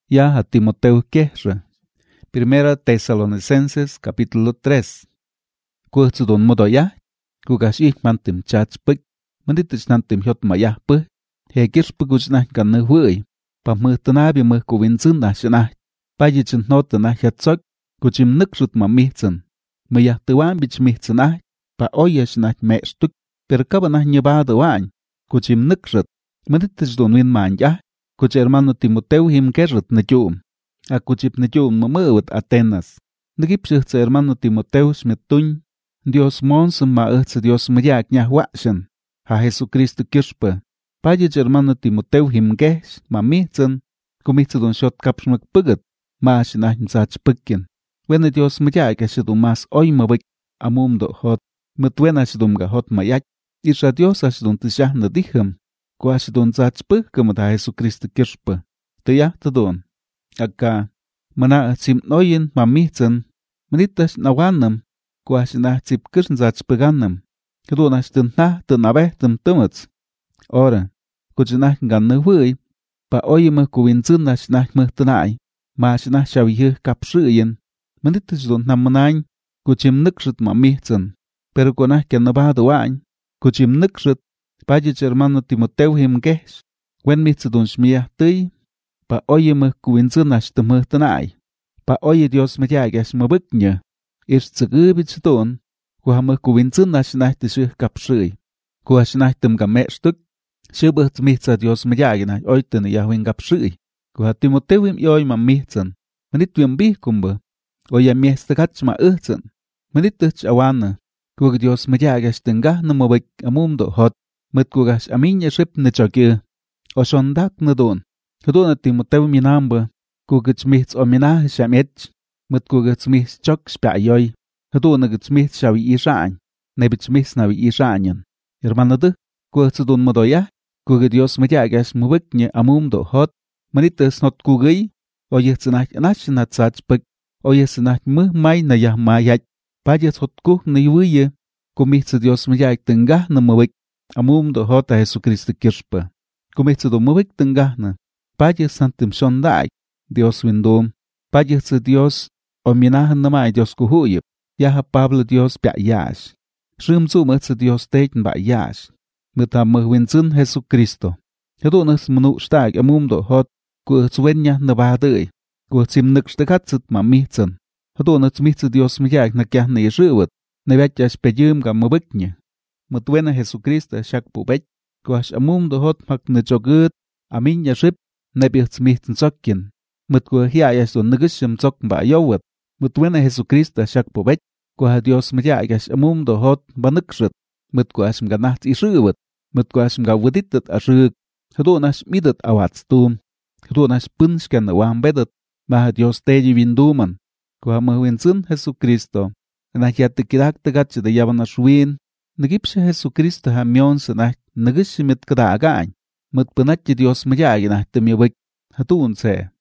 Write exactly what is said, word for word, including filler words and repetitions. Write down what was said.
Ya a Timoteo queja. Primera Tesalonicenses capítulo tres. Kuhtsu don modoya, kugash ich mantim chach pik, manditich nantim hiot maya pik, hekir pikuchnah kan nahwui, pa muhtanabi muh kuwinzun na shanah, payichin notana hiatsok, kuchim nukrut ma mihtzen, maya tuwan bich mihtzenah, pa oyashnah mekstuk, per kabanah nyabada wan, kuchim nukrut, manditich don win man ya, kuch hermano Timoteo him kerut na yum, a kuchip na yum mamuwat Atenas, nagipshich hermano Timoteo smetun, Dios mons ma utz Dios mayak nyah wakshan, ha Jesucristo kirshpa, payich hermano Timoteo him gesh, ma mihtzen, kumitzu don shot kapshmak pugat, ma shinah msach pukin, wena Dios mayak ashidum mas oy mabik, amum do hot, mutwena ashidum ga hot mayak, isha Dios ashidum tishah na diham, ku ashidum zach pukkam da Jesucristo kirshpa, tiyah tadon, akka, mana sim noyin ma mihtzen, manitash nawanam, kuashinah tzipkirn zach peganam, kadunash tintah tinabehtem tumats. Ora, kuchinah gannahui, pa oyima kuwinzunash nah muhtanai, mashinah shavih kapshuyen, manitash don namanain, kuchim nukshut ma mihtzen, pero kunah kanabadawain, kuchim nukshut, pajich hermano Timoteo him gesh, wen mihtzadun shmiyah tuy, pa oyima kuwinzunash tumuhtanai, pa oye Dios mayagas mabuknya, is tsugubich don, kuhamah kuwinzun na shinah tishih kapshui, kuhashinah tum gamestuk, shubah tmihtza Dios mayagina, oiten yahwin kapshui, kuha Timotewim yoy ma mihtsan, manitwim bihkumba, oya miestakach ma uhtzen, manituch awana, kuha Dios mayagas tengah na mabik amumdo hot, mat kuhash aminya ship na chakir, o shondak na don, kadona Timotewim inamba, kuha chmihtz o minah shamech, mat kuga tsmih chok spyayoy, haduna gitsmih shawi ishaan, nebitsmih nawi ishaanyan. Hermano de, kuga tsadun madoya, kuga Dios mayagas mubiknya amumdo hot, manitas not kugay, o yetsanach anashinat sachpik, o yetsanach muh may na yahmayat, payas hot kuh na yuwiye, kumitsa Dios mayag tengah na mubik, amumdo hot a Jesucristo kirshpa. Kumitsa do mubik tengah na, payas santim shonday, Dios windom, payas Dios, o minahan namay Dios kuhuyip, yaha Pablo Dios piayash. Shrimzu mutsa Dios tekin bayash. Muta muhwinzun Jesucristo. Hadunas munu stag amumdo hot, kuh zwenya nabaday, kuh sim nukshtakatzit ma mihtzen. Hadunas mihtza Dios mayag na kyah na yeshuwat, na vetyash peyum ga mabiknya. Mutwena Jesucristo shak pubek, kuhash amumdo hot mak na jogut, amin yaship, nebihts mihtzen sokkin. Mut kuh hiayash don nagishim sok ba yowat. Mutwena Jesucristo shak pobek, kuha Dios mayagas amumdo hot banukshut, mut kuhash mganaht ishuwat, mut kuhash mgawaditat ashuk, hadunash midat awatstum, hadunash punshkan wambedat, maha Dios teji winduman, kuha mahwinzun Jesucristo, nahiatikidak tagach de yabanashwin, nagipsha Jesucristo hamyon sanah nagishimit kadagain, mut punatji Dios mayagina temibik, hadun se.